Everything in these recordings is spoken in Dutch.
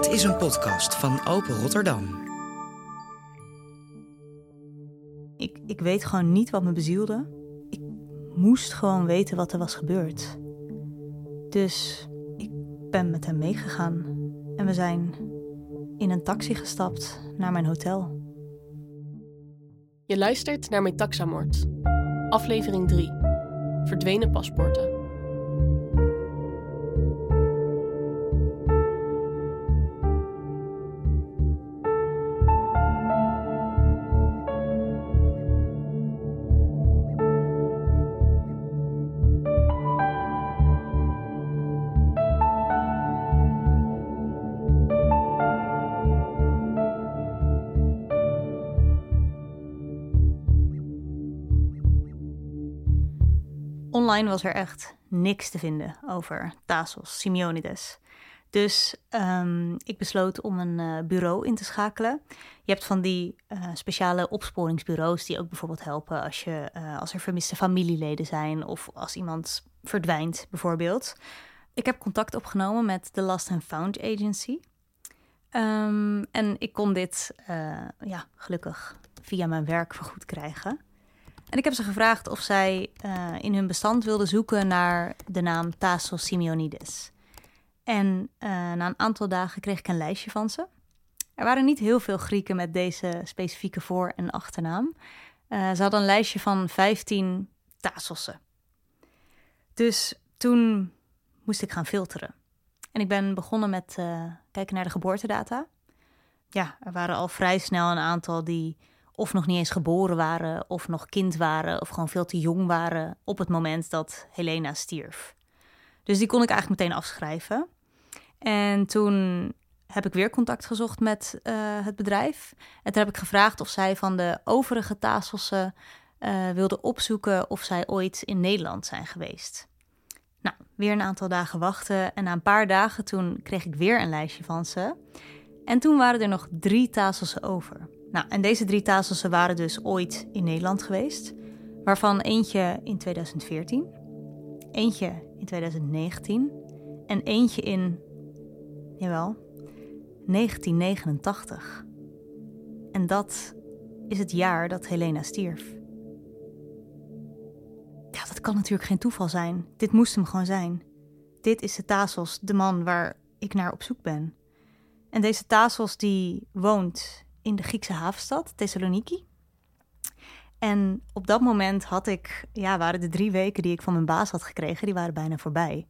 Dit is een podcast van Open Rotterdam. Ik weet gewoon niet wat me bezielde. Ik moest gewoon weten wat er was gebeurd. Dus ik ben met hem meegegaan. En we zijn in een taxi gestapt naar mijn hotel. Je luistert naar Metaxamoord. Aflevering 3. Verdwenen paspoorten. Online was er echt niks te vinden over Tasos Simeonides. Dus ik besloot om een bureau in te schakelen. Je hebt van die speciale opsporingsbureaus die ook bijvoorbeeld helpen als er vermiste familieleden zijn of als iemand verdwijnt bijvoorbeeld. Ik heb contact opgenomen met de Lost and Found Agency. En ik kon dit gelukkig via mijn werk vergoed krijgen. En ik heb ze gevraagd of zij in hun bestand wilden zoeken naar de naam Tasos Simeonides. En na een aantal dagen kreeg ik een lijstje van ze. Er waren niet heel veel Grieken met deze specifieke voor- en achternaam. Ze hadden een lijstje van 15 Tasossen. Dus toen moest ik gaan filteren. En ik ben begonnen met kijken naar de geboortedata. Ja, er waren al vrij snel een aantal die of nog niet eens geboren waren, of nog kind waren, of gewoon veel te jong waren op het moment dat Helena stierf. Dus die kon ik eigenlijk meteen afschrijven. En toen heb ik weer contact gezocht met het bedrijf. En toen heb ik gevraagd of zij van de overige Tasossen wilden opzoeken of zij ooit in Nederland zijn geweest. Nou, weer een aantal dagen wachten. En na een paar dagen toen kreeg ik weer een lijstje van ze. En toen waren er nog 3 Tasossen over. Nou, en deze 3 Tasossen waren dus ooit in Nederland geweest. Waarvan eentje in 2014, eentje in 2019 en eentje in, 1989. En dat is het jaar dat Helena stierf. Ja, dat kan natuurlijk geen toeval zijn. Dit moest hem gewoon zijn. Dit is de Tasos, de man waar ik naar op zoek ben. En deze Tasos die woont in de Griekse havenstad, Thessaloniki. En op dat moment waren de 3 weken die ik van mijn baas had gekregen, die waren bijna voorbij.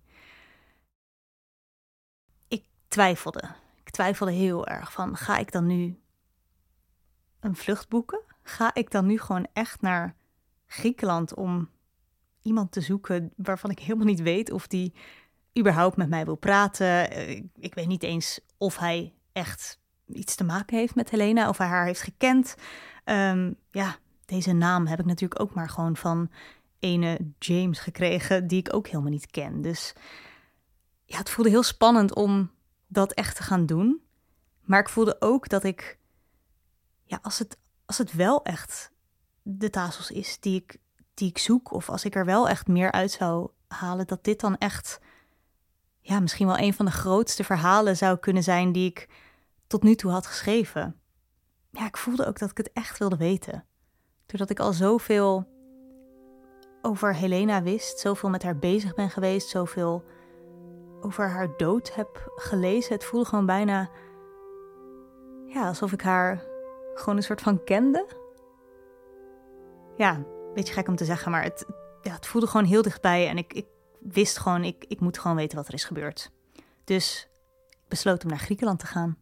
Ik twijfelde heel erg van, ga ik dan nu een vlucht boeken? Ga ik dan nu gewoon echt naar Griekenland om iemand te zoeken waarvan ik helemaal niet weet of die überhaupt met mij wil praten? Ik weet niet eens of hij echt iets te maken heeft met Helena, of hij haar heeft gekend. Deze naam heb ik natuurlijk ook maar gewoon van ene James gekregen, die ik ook helemaal niet ken. Dus ja, het voelde heel spannend om dat echt te gaan doen. Maar ik voelde ook dat ik, als het wel echt de Tasos is die ik zoek, of als ik er wel echt meer uit zou halen, dat dit dan echt misschien wel een van de grootste verhalen zou kunnen zijn die ik tot nu toe had geschreven. Ja, ik voelde ook dat ik het echt wilde weten. Doordat ik al zoveel over Helena wist, zoveel met haar bezig ben geweest, zoveel over haar dood heb gelezen. Het voelde gewoon bijna alsof ik haar gewoon een soort van kende. Ja, een beetje gek om te zeggen, maar het voelde gewoon heel dichtbij. En ik wist gewoon, ik moet gewoon weten wat er is gebeurd. Dus ik besloot om naar Griekenland te gaan.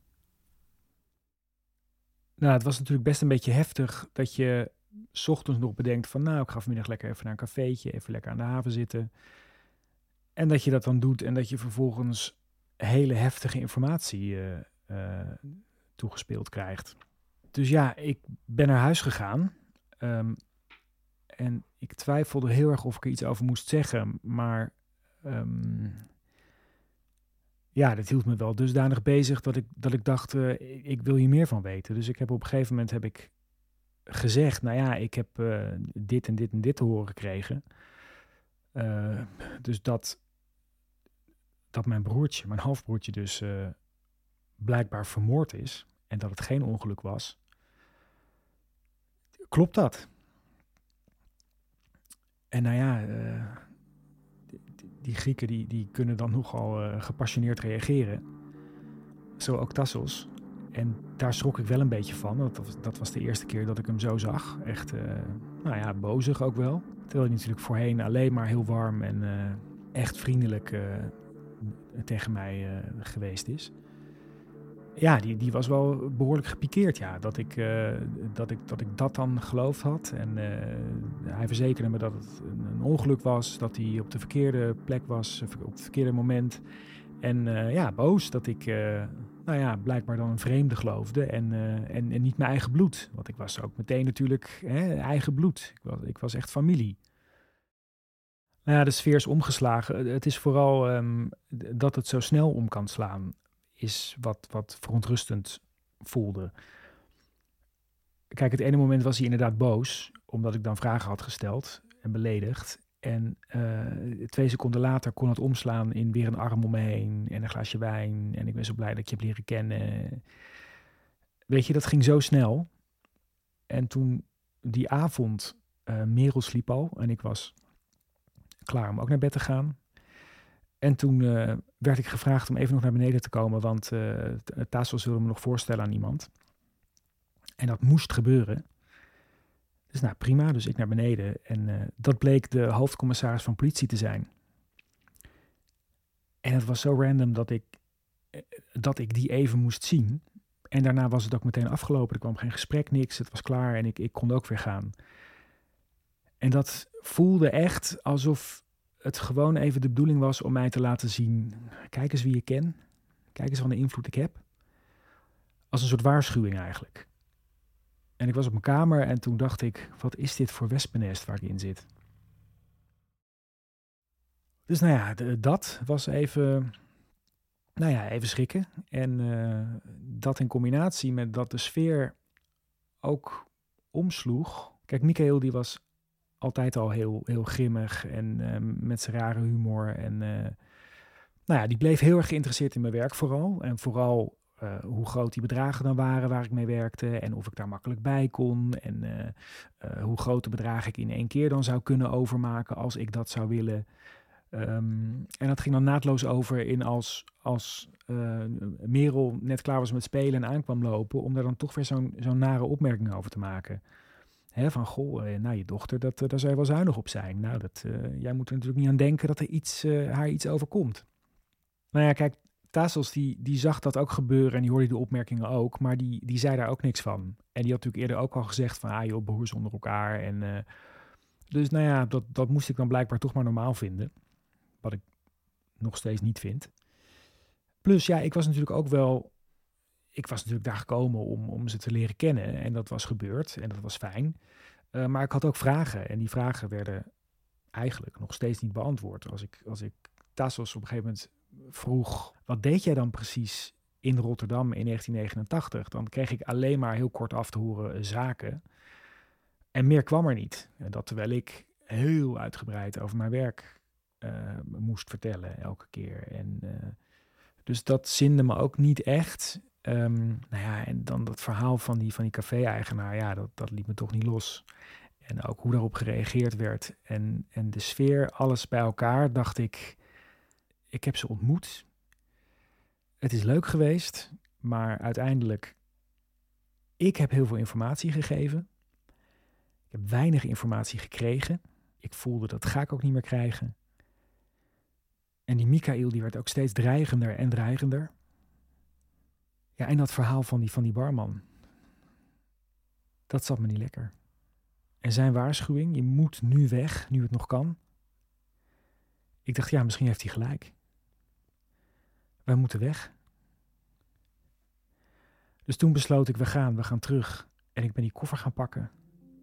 Nou, het was natuurlijk best een beetje heftig dat je 's ochtends nog bedenkt van, nou, ik ga vanmiddag lekker even naar een cafeetje, even lekker aan de haven zitten. En dat je dat dan doet en dat je vervolgens hele heftige informatie toegespeeld krijgt. Dus ja, ik ben naar huis gegaan en ik twijfelde heel erg of ik er iets over moest zeggen, maar dat hield me wel dusdanig bezig dat ik dacht, ik wil hier meer van weten. Dus ik heb op een gegeven moment gezegd, ik heb dit en dit en dit te horen gekregen. Dus dat mijn broertje, mijn halfbroertje dus blijkbaar vermoord is en dat het geen ongeluk was, klopt dat? En nou ja, die Grieken die kunnen dan nogal gepassioneerd reageren. Zo ook Tassos. En daar schrok ik wel een beetje van. Dat was de eerste keer dat ik hem zo zag. Echt, bozig ook wel. Terwijl hij natuurlijk voorheen alleen maar heel warm en echt vriendelijk tegen mij geweest is. Ja, die was wel behoorlijk gepikeerd, ja. Dat ik dat dan geloofd had. En hij verzekerde me dat het een ongeluk was. Dat hij op de verkeerde plek was, op het verkeerde moment. En boos dat ik blijkbaar dan een vreemde geloofde en niet mijn eigen bloed. Want ik was ook meteen natuurlijk eigen bloed. Ik was echt familie. Nou ja, de sfeer is omgeslagen. Het is vooral dat het zo snel om kan slaan, is wat verontrustend voelde. Kijk, het ene moment was hij inderdaad boos, omdat ik dan vragen had gesteld en beledigd. En 2 seconden later kon het omslaan in weer een arm om me heen en een glaasje wijn. En ik ben zo blij dat ik je heb leren kennen. Weet je, dat ging zo snel. En toen die avond, Merel sliep al en ik was klaar om ook naar bed te gaan. En toen werd ik gevraagd om even nog naar beneden te komen, want Tassos wilde me nog voorstellen aan iemand. En dat moest gebeuren. Dus nou prima, dus ik naar beneden. En dat bleek de hoofdcommissaris van politie te zijn. En het was zo random dat ik die even moest zien. En daarna was het ook meteen afgelopen. Er kwam geen gesprek, niks. Het was klaar en ik kon ook weer gaan. En dat voelde echt alsof het gewoon even de bedoeling was om mij te laten zien. Kijk eens wie ik ken. Kijk eens wat een invloed ik heb. Als een soort waarschuwing eigenlijk. En ik was op mijn kamer en toen dacht ik, wat is dit voor wespennest waar ik in zit? Dus nou ja, dat was even schrikken. En dat in combinatie met dat de sfeer ook omsloeg. Kijk, Michael die was altijd al heel, heel grimmig en met zijn rare humor. En die bleef heel erg geïnteresseerd in mijn werk vooral. En vooral hoe groot die bedragen dan waren waar ik mee werkte en of ik daar makkelijk bij kon en hoe grote bedragen ik in 1 keer dan zou kunnen overmaken als ik dat zou willen. En dat ging dan naadloos over in als Merel net klaar was met spelen en aankwam lopen, om daar dan toch weer zo'n nare opmerking over te maken. Hè, van, goh, je dochter, daar zou je wel zuinig op zijn. Nou, jij moet er natuurlijk niet aan denken dat er haar iets overkomt. Nou ja, kijk, Tassos die zag dat ook gebeuren en die hoorde de opmerkingen ook, maar die zei daar ook niks van. En die had natuurlijk eerder ook al gezegd van, joh, broers onder elkaar. En dus nou ja, dat moest ik dan blijkbaar toch maar normaal vinden. Wat ik nog steeds niet vind. Plus, ja, ik was natuurlijk daar gekomen om ze te leren kennen. En dat was gebeurd en dat was fijn. Maar ik had ook vragen. En die vragen werden eigenlijk nog steeds niet beantwoord. Als ik Tassos op een gegeven moment vroeg, wat deed jij dan precies in Rotterdam in 1989? Dan kreeg ik alleen maar heel kort af te horen zaken. En meer kwam er niet. En dat terwijl ik heel uitgebreid over mijn werk moest vertellen elke keer. En dus dat zinde me ook niet echt. En dan dat verhaal van die café-eigenaar, dat liet me toch niet los. En ook hoe daarop gereageerd werd. En de sfeer, alles bij elkaar, dacht ik heb ze ontmoet. Het is leuk geweest, maar uiteindelijk, ik heb heel veel informatie gegeven. Ik heb weinig informatie gekregen. Ik voelde, dat ga ik ook niet meer krijgen. En die Michael, die werd ook steeds dreigender en dreigender. Ja, en dat verhaal van die barman. Dat zat me niet lekker. En zijn waarschuwing, je moet nu weg, nu het nog kan. Ik dacht, ja, misschien heeft hij gelijk. Wij moeten weg. Dus toen besloot ik, we gaan terug. En ik ben die koffer gaan pakken.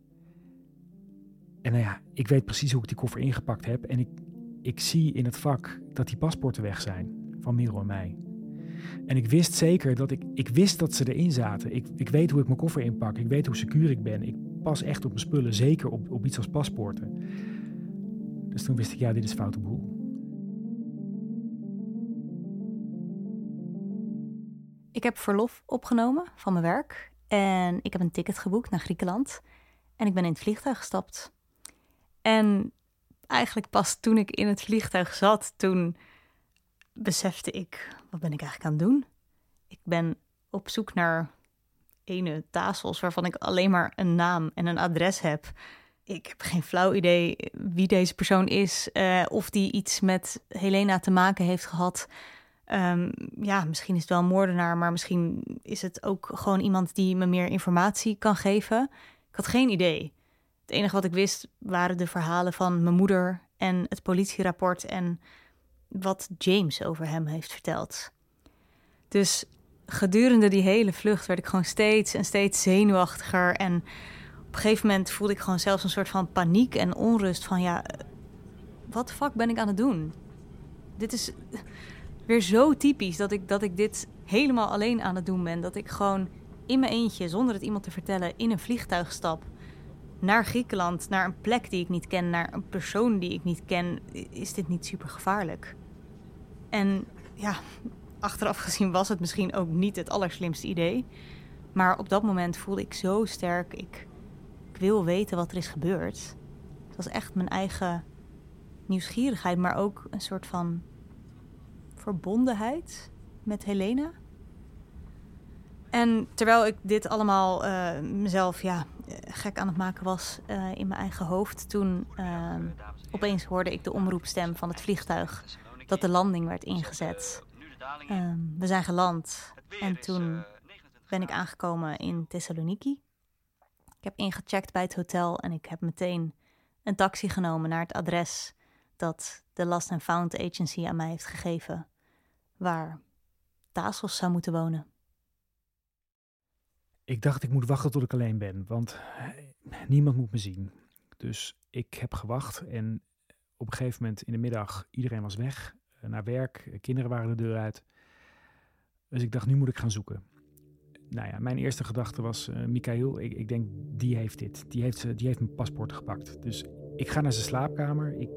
En ik weet precies hoe ik die koffer ingepakt heb. En ik zie in het vak dat die paspoorten weg zijn. Van Merel en mij. En ik wist zeker ik wist dat ze erin zaten. Ik weet hoe ik mijn koffer inpak. Ik weet hoe secuur ik ben. Ik pas echt op mijn spullen. Zeker op iets als paspoorten. Dus toen wist ik, dit is foute boel. Ik heb verlof opgenomen van mijn werk en ik heb een ticket geboekt naar Griekenland. En ik ben in het vliegtuig gestapt. En eigenlijk pas toen ik in het vliegtuig zat, toen besefte ik, wat ben ik eigenlijk aan het doen? Ik ben op zoek naar ene Tasos waarvan ik alleen maar een naam en een adres heb. Ik heb geen flauw idee wie deze persoon is, of die iets met Helena te maken heeft gehad. Misschien is het wel een moordenaar, maar misschien is het ook gewoon iemand die me meer informatie kan geven. Ik had geen idee. Het enige wat ik wist waren de verhalen van mijn moeder en het politierapport en wat James over hem heeft verteld. Dus gedurende die hele vlucht werd ik gewoon steeds en steeds zenuwachtiger. En op een gegeven moment voelde ik gewoon zelfs een soort van paniek en onrust van wat de fuck ben ik aan het doen? Dit is weer zo typisch dat ik dit helemaal alleen aan het doen ben. Dat ik gewoon in mijn eentje, zonder het iemand te vertellen, in een vliegtuig stap naar Griekenland, naar een plek die ik niet ken, naar een persoon die ik niet ken. Is dit niet super gevaarlijk? En achteraf gezien was het misschien ook niet het allerslimste idee. Maar op dat moment voelde ik zo sterk, ik wil weten wat er is gebeurd. Het was echt mijn eigen nieuwsgierigheid, maar ook een soort van verbondenheid met Helena. En terwijl ik dit allemaal mezelf gek aan het maken was in mijn eigen hoofd, toen opeens hoorde ik de omroepstem van het vliegtuig dat de landing werd ingezet. We zijn geland en toen ben ik aangekomen in Thessaloniki. Ik heb ingecheckt bij het hotel en ik heb meteen een taxi genomen naar het adres dat de Lost and Found Agency aan mij heeft gegeven, waar Tasos zou moeten wonen. Ik dacht, ik moet wachten tot ik alleen ben, want niemand moet me zien. Dus ik heb gewacht en op een gegeven moment in de middag, iedereen was weg, naar werk, kinderen waren de deur uit. Dus ik dacht, nu moet ik gaan zoeken. Mijn eerste gedachte was, Michael, ik denk, die heeft dit. Die heeft mijn paspoort gepakt. Dus ik ga naar zijn slaapkamer. Ik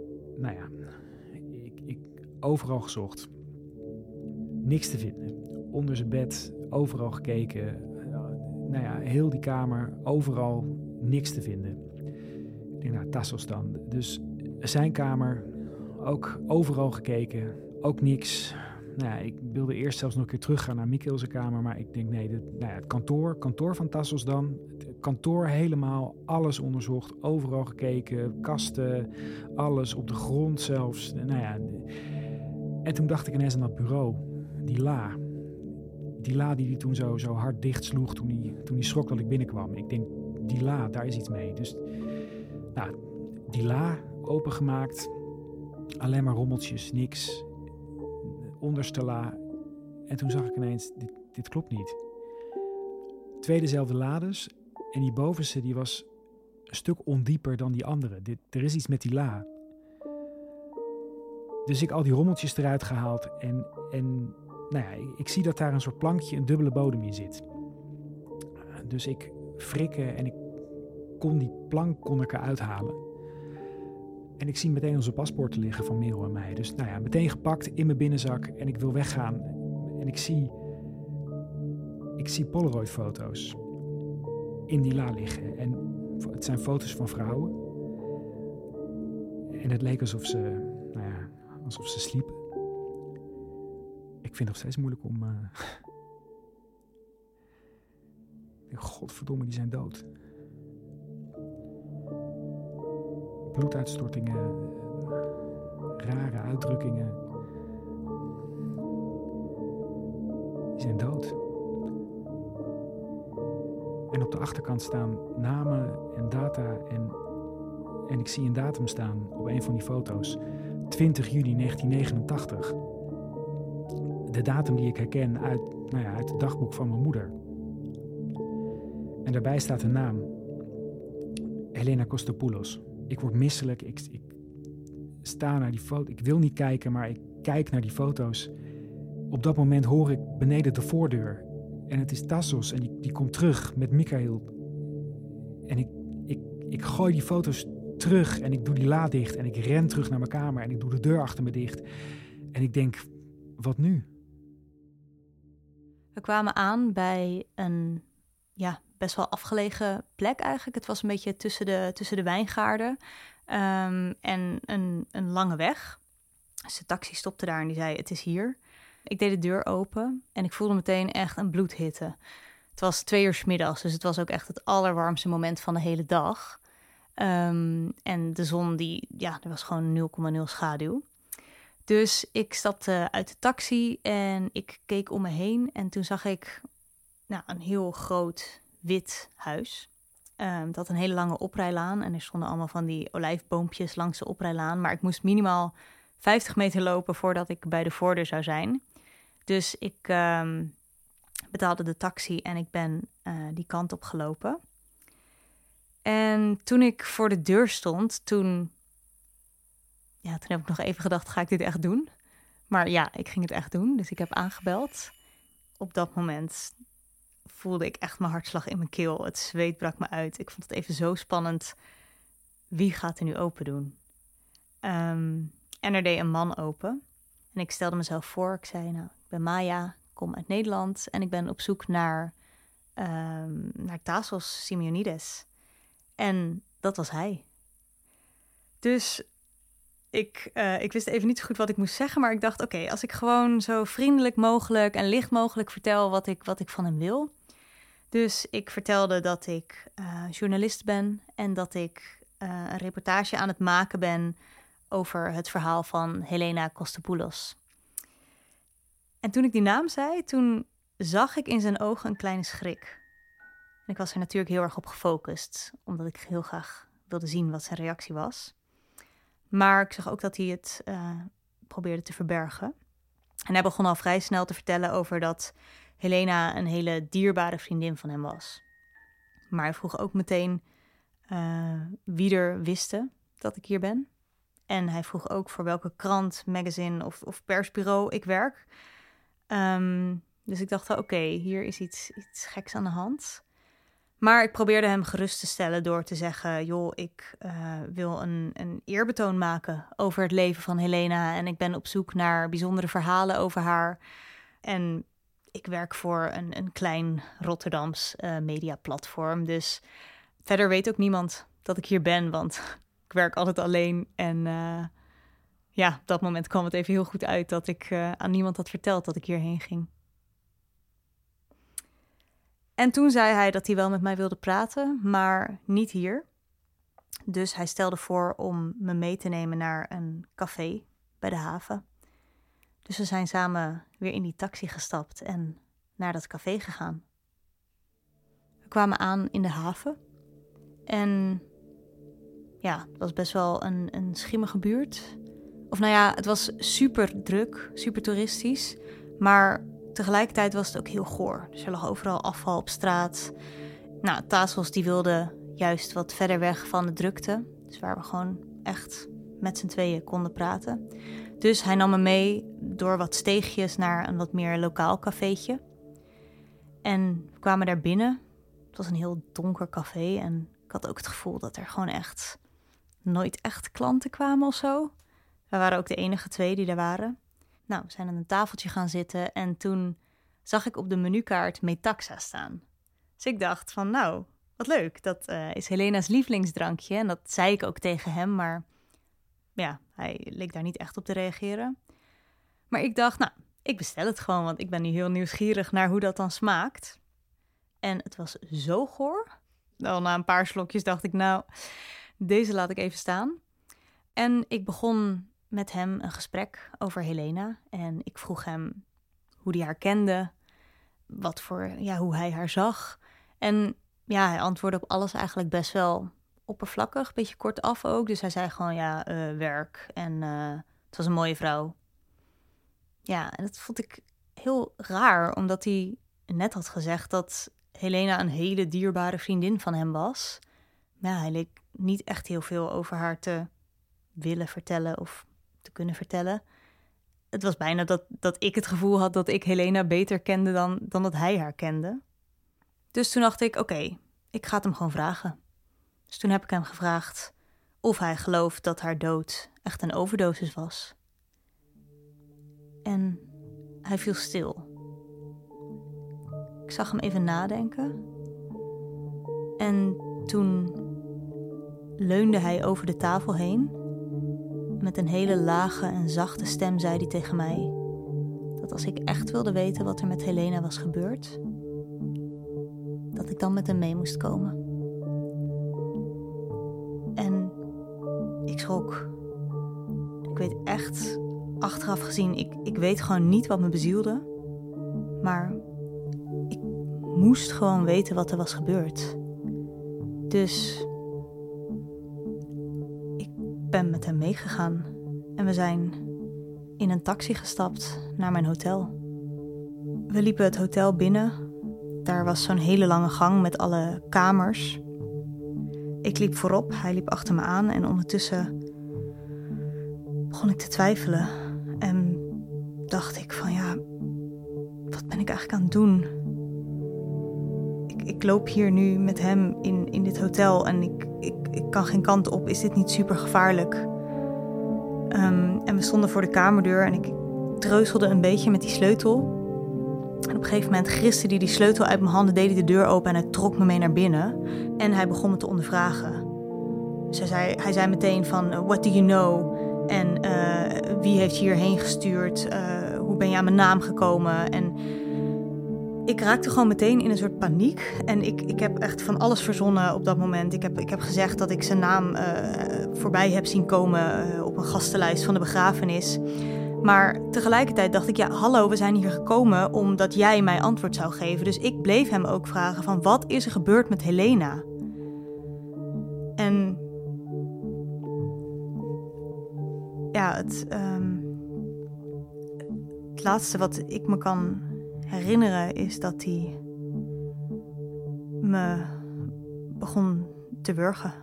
overal gezocht. Niks te vinden. Onder zijn bed, overal gekeken. Heel die kamer, overal niks te vinden. Ik denk, Tasos dan. Dus zijn kamer, ook overal gekeken, ook niks. Ik wilde eerst zelfs nog een keer teruggaan naar Michael's kamer, maar ik denk het kantoor van Tasos dan. Het kantoor helemaal, alles onderzocht, overal gekeken, kasten, alles, op de grond zelfs. En toen dacht ik ineens aan dat bureau, die la. Die la die hij toen zo hard dicht sloeg toen hij schrok dat ik binnenkwam. Ik denk, die la, daar is iets mee. Dus die la opengemaakt, alleen maar rommeltjes, niks. Onderste la. En toen zag ik ineens, dit klopt niet. 2 dezelfde lades. En die bovenste die was een stuk ondieper dan die andere. Er is iets met die la. Dus ik al die rommeltjes eruit gehaald. En ik zie dat daar een soort plankje, een dubbele bodem in zit. Dus ik frikken en ik kon die plank eruit halen. En ik zie meteen onze paspoorten liggen van Merel en mij. Dus meteen gepakt in mijn binnenzak en ik wil weggaan. En ik zie Polaroid-foto's in die la liggen. En het zijn foto's van vrouwen. En het leek alsof ze sliepen. Ik vind het nog steeds moeilijk om... Godverdomme, die zijn dood. Bloeduitstortingen, rare uitdrukkingen. Die zijn dood. En op de achterkant staan namen en data en ik zie een datum staan op een van die foto's. 20 juni 1989. De datum die ik herken uit het dagboek van mijn moeder. En daarbij staat een naam. Helena Kostopoulos. Ik word misselijk. Ik sta naar die foto. Ik wil niet kijken, maar ik kijk naar die foto's. Op dat moment hoor ik beneden de voordeur. En het is Tasos en die komt terug met Michael. En ik gooi die foto's terug en ik doe die la dicht. En ik ren terug naar mijn kamer en ik doe de deur achter me dicht. En ik denk, wat nu? We kwamen aan bij een best wel afgelegen plek eigenlijk. Het was een beetje tussen de wijngaarden en een lange weg. Dus de taxi stopte daar en die zei, het is hier. Ik deed de deur open en ik voelde meteen echt een bloedhitte. Het was 2 uur 's middags, dus het was ook echt het allerwarmste moment van de hele dag. En de zon, er was gewoon 0,0 schaduw. Dus ik stapte uit de taxi en ik keek om me heen. En toen zag ik een heel groot wit huis. Dat had een hele lange oprijlaan. En er stonden allemaal van die olijfboompjes langs de oprijlaan. Maar ik moest minimaal 50 meter lopen voordat ik bij de voordeur zou zijn. Dus ik betaalde de taxi en ik ben die kant op gelopen. En toen ik voor de deur stond, toen heb ik nog even gedacht, ga ik dit echt doen? Maar ja, ik ging het echt doen, dus ik heb aangebeld. Op dat moment voelde ik echt mijn hartslag in mijn keel. Het zweet brak me uit. Ik vond het even zo spannend. Wie gaat er nu open doen? En er deed een man open. En ik stelde mezelf voor. Ik zei, ik ben Maya, ik kom uit Nederland. En ik ben op zoek naar Tasos Simeonides. En dat was hij. Dus ik wist even niet zo goed wat ik moest zeggen. Maar ik dacht, oké, als ik gewoon zo vriendelijk mogelijk en licht mogelijk vertel wat ik van hem wil. Dus ik vertelde dat ik journalist ben en dat ik een reportage aan het maken ben over het verhaal van Helena Kostopoulos. En toen ik die naam zei, toen zag ik in zijn ogen een kleine schrik. En ik was er natuurlijk heel erg op gefocust, omdat ik heel graag wilde zien wat zijn reactie was. Maar ik zag ook dat hij het probeerde te verbergen. En hij begon al vrij snel te vertellen over dat Helena een hele dierbare vriendin van hem was. Maar hij vroeg ook meteen wie er wisten dat ik hier ben. En hij vroeg ook voor welke krant, magazine of persbureau ik werk. Dus ik dacht, oké, hier is iets geks aan de hand. Maar ik probeerde hem gerust te stellen door te zeggen, joh, ik wil een eerbetoon maken over het leven van Helena. En ik ben op zoek naar bijzondere verhalen over haar. En ik werk voor een klein Rotterdams mediaplatform. Dus verder weet ook niemand dat ik hier ben, want ik werk altijd alleen. En op dat moment kwam het even heel goed uit dat ik aan niemand had verteld dat ik hierheen ging. En toen zei hij dat hij wel met mij wilde praten, maar niet hier. Dus hij stelde voor om me mee te nemen naar een café bij de haven. Dus we zijn samen weer in die taxi gestapt en naar dat café gegaan. We kwamen aan in de haven. En het was best wel een schimmige buurt. Of het was super druk, super toeristisch. Maar tegelijkertijd was het ook heel goor. Dus er lag overal afval op straat. Tasos die wilde juist wat verder weg van de drukte. Dus waar we gewoon echt met z'n tweeën konden praten. Dus hij nam me mee door wat steegjes naar een wat meer lokaal cafeetje. En we kwamen daar binnen. Het was een heel donker café. En ik had ook het gevoel dat er gewoon echt nooit echt klanten kwamen of zo. We waren ook de enige 2 die er waren. We zijn aan een tafeltje gaan zitten en toen zag ik op de menukaart Metaxa staan. Dus ik dacht van wat leuk, dat is Helena's lievelingsdrankje. En dat zei ik ook tegen hem, maar hij leek daar niet echt op te reageren. Maar ik dacht, ik bestel het gewoon, want ik ben nu heel nieuwsgierig naar hoe dat dan smaakt. En het was zo goor. Al na een paar slokjes dacht ik, deze laat ik even staan. En ik begon met hem een gesprek over Helena. En ik vroeg hem hoe hij haar kende, hoe hij haar zag. En hij antwoordde op alles eigenlijk best wel oppervlakkig, een beetje kortaf ook. Dus hij zei gewoon werk en het was een mooie vrouw. Ja, en dat vond ik heel raar, omdat hij net had gezegd dat Helena een hele dierbare vriendin van hem was. Maar hij leek niet echt heel veel over haar te willen vertellen of te kunnen vertellen. Het was bijna dat ik het gevoel had dat ik Helena beter kende dan dat hij haar kende. Dus toen dacht ik, oké, ik ga het hem gewoon vragen. Dus toen heb ik hem gevraagd of hij gelooft dat haar dood echt een overdosis was. En hij viel stil. zag hem even nadenken. En toen leunde hij over de tafel heen. Met een hele lage en zachte stem zei hij tegen mij dat als ik echt wilde weten wat er met Helena was gebeurd, dat ik dan met hem mee moest komen. En ik schrok. Ik weet echt, achteraf gezien, ik weet gewoon niet wat me bezielde. Maar ik moest gewoon weten wat er was gebeurd. Dus ik ben met hem meegegaan. En we zijn in een taxi gestapt naar mijn hotel. We liepen het hotel binnen. Daar was zo'n hele lange gang met alle kamers. Ik liep voorop, hij liep achter me aan en ondertussen begon ik te twijfelen. En dacht ik van ja, wat ben ik eigenlijk aan het doen? Ik loop hier nu met hem in dit hotel en ik kan geen kant op. Is dit niet super gevaarlijk? En we stonden voor de kamerdeur en ik treuzelde een beetje met die sleutel. En op een gegeven moment griste hij die sleutel uit mijn handen, deed hij de deur open en hij trok me mee naar binnen. En hij begon me te ondervragen. Dus hij zei meteen van, what do you know? En wie heeft je hierheen gestuurd? Hoe ben je aan mijn naam gekomen? En ik raakte gewoon meteen in een soort paniek. En ik heb echt van alles verzonnen op dat moment. Ik heb gezegd dat ik zijn naam voorbij heb zien komen op een gastenlijst van de begrafenis. Maar tegelijkertijd dacht ik, ja, hallo, we zijn hier gekomen omdat jij mij antwoord zou geven. Dus ik bleef hem ook vragen van, wat is er gebeurd met Helena? En ja, het laatste wat ik me kan herinneren is dat hij me begon te wurgen.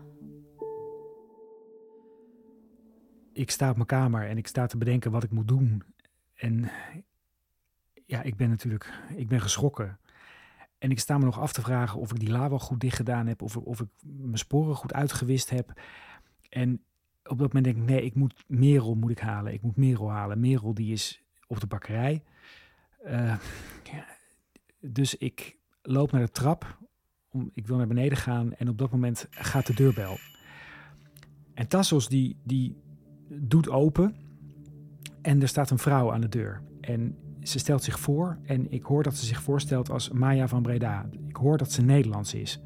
Ik sta op mijn kamer en ik sta te bedenken wat ik moet doen. En ja, ik ben geschrokken. En ik sta me nog af te vragen of ik die la wel goed dicht gedaan heb, of ik mijn sporen goed uitgewist heb. En op dat moment denk ik, nee, Merel moet ik halen. Ik moet Merel halen. Merel die is op de bakkerij. Dus ik loop naar de trap. Ik wil naar beneden gaan en op dat moment gaat de deurbel. En Tassos die doet open en er staat een vrouw aan de deur. En ze stelt zich voor en ik hoor dat ze zich voorstelt als Maya van Breda. Ik hoor dat ze Nederlands is.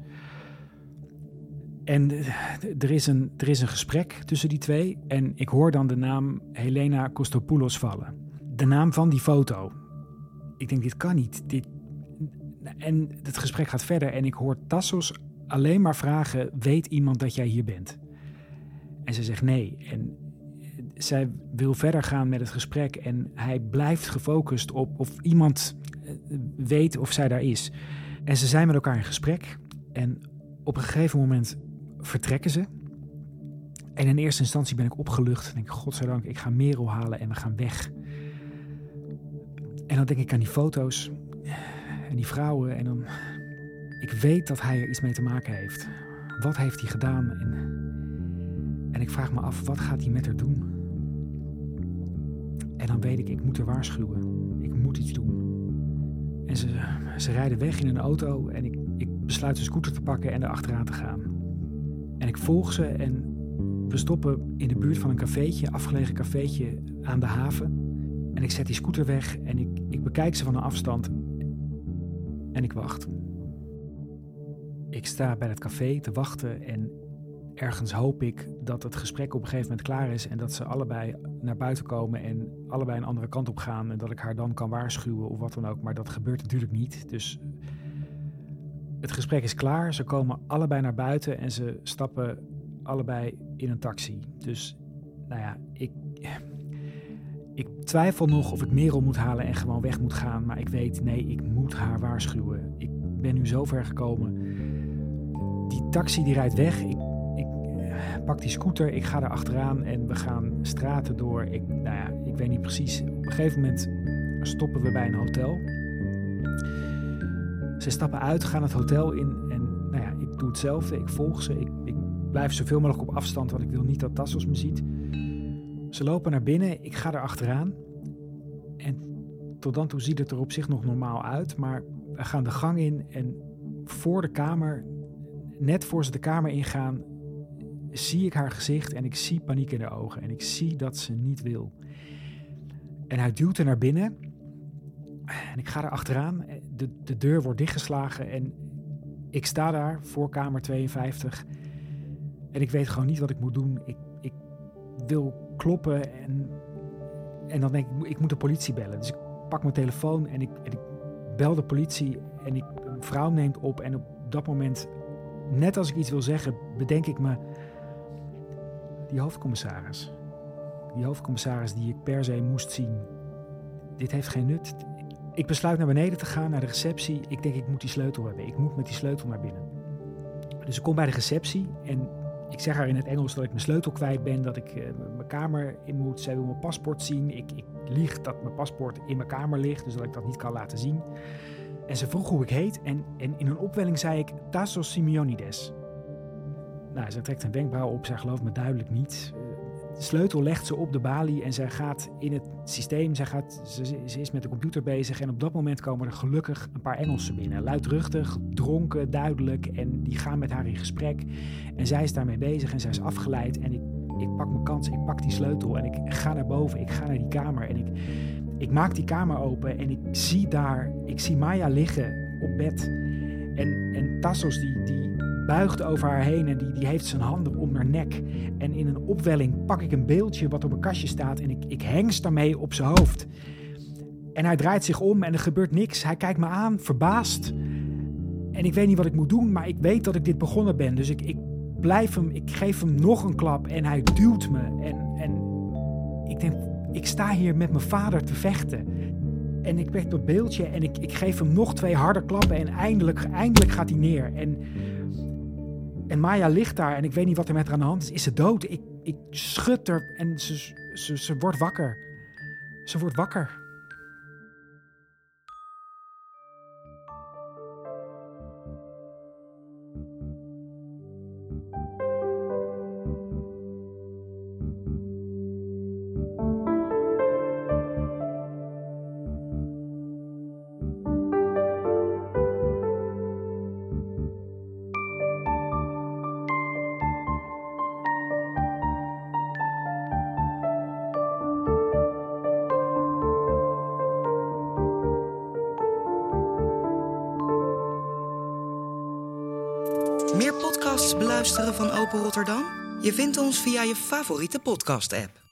En er is een gesprek tussen die twee en ik hoor dan de naam Helena Kostopoulos vallen. De naam van die foto. Ik denk, dit kan niet. En het gesprek gaat verder en ik hoor Tassos alleen maar vragen, weet iemand dat jij hier bent? En ze zegt nee. En zij wil verder gaan met het gesprek en hij blijft gefocust op of iemand weet of zij daar is. En ze zijn met elkaar in gesprek en op een gegeven moment vertrekken ze. En in eerste instantie ben ik opgelucht. En denk ik, godzijdank, ik ga Merel halen en we gaan weg. En dan denk ik aan die foto's en die vrouwen. En dan, ik weet dat hij er iets mee te maken heeft. Wat heeft hij gedaan? En ik vraag me af, wat gaat hij met haar doen? En dan weet ik moet haar waarschuwen. Ik moet iets doen. En ze rijden weg in een auto en ik besluit een scooter te pakken en er achteraan te gaan. En ik volg ze en we stoppen in de buurt van een cafeetje, afgelegen cafeetje aan de haven. En ik zet die scooter weg en ik bekijk ze van een afstand en ik wacht. Ik sta bij het café te wachten en ergens hoop ik dat het gesprek op een gegeven moment klaar is en dat ze allebei naar buiten komen en allebei een andere kant op gaan en dat ik haar dan kan waarschuwen of wat dan ook. Maar dat gebeurt natuurlijk niet. Dus het gesprek is klaar. Ze komen allebei naar buiten en ze stappen allebei in een taxi. Dus nou ja, ik twijfel nog of ik Merel moet halen en gewoon weg moet gaan. Maar ik weet, nee, ik moet haar waarschuwen. Ik ben nu zo ver gekomen. Die taxi die rijdt weg. Ik pak die scooter, ik ga er achteraan en we gaan straten door. Ik weet niet precies. Op een gegeven moment stoppen we bij een hotel. Ze stappen uit, gaan het hotel in en ik doe hetzelfde. Ik volg ze. Ik blijf zoveel mogelijk op afstand, want ik wil niet dat Tassos me ziet. Ze lopen naar binnen, ik ga er achteraan. En tot dan toe ziet het er op zich nog normaal uit, maar We gaan de gang in en voor de kamer, net voor ze de kamer ingaan, zie ik haar gezicht en ik zie paniek in haar ogen. En ik zie dat ze niet wil. En hij duwt haar naar binnen. En ik ga er achteraan. De deur wordt dichtgeslagen en ik sta daar voor kamer 52. En ik weet gewoon niet wat ik moet doen. Ik wil kloppen en dan denk ik moet de politie bellen. Dus ik pak mijn telefoon en ik bel de politie en een vrouw neemt op. En op dat moment, net als ik iets wil zeggen, bedenk ik me, die hoofdcommissaris die ik per se moest zien, dit heeft geen nut. Ik besluit naar beneden te gaan, naar de receptie. Ik denk, ik moet die sleutel hebben. Ik moet met die sleutel naar binnen. Dus ik kom bij de receptie en ik zeg haar in het Engels dat ik mijn sleutel kwijt ben, dat ik mijn kamer in moet. Zij wil mijn paspoort zien. Ik lieg dat mijn paspoort in mijn kamer ligt, dus dat ik dat niet kan laten zien. En ze vroeg hoe ik heet en in een opwelling zei ik Tassos Simeonides. Nou, zij trekt een wenkbrauw op, zij gelooft me duidelijk niet. De sleutel legt ze op de balie en zij gaat in het systeem, ze is met de computer bezig en op dat moment komen er gelukkig een paar Engelsen binnen. Luidruchtig, dronken, duidelijk en die gaan met haar in gesprek. En zij is daarmee bezig en zij is afgeleid en ik pak mijn kans, ik pak die sleutel en ik ga naar boven, ik ga naar die kamer en ik maak die kamer open en ik zie Maya liggen op bed. En Tassos die buigt over haar heen en die heeft zijn handen om haar nek. En in een opwelling pak ik een beeldje wat op een kastje staat en ik hengst daarmee op zijn hoofd. En hij draait zich om en er gebeurt niks. Hij kijkt me aan, verbaasd. En ik weet niet wat ik moet doen, maar ik weet dat ik dit begonnen ben. Dus ik geef hem nog een klap en hij duwt me. En ik denk, ik sta hier met mijn vader te vechten. En ik pak dat beeldje en ik geef hem nog 2 harde klappen en eindelijk gaat hij neer. En Maya ligt daar en ik weet niet wat er met haar aan de hand is. Is ze dood? Ik schud er en ze wordt wakker. Ze wordt wakker. Meer podcasts beluisteren van Open Rotterdam? Je vindt ons via je favoriete podcast-app.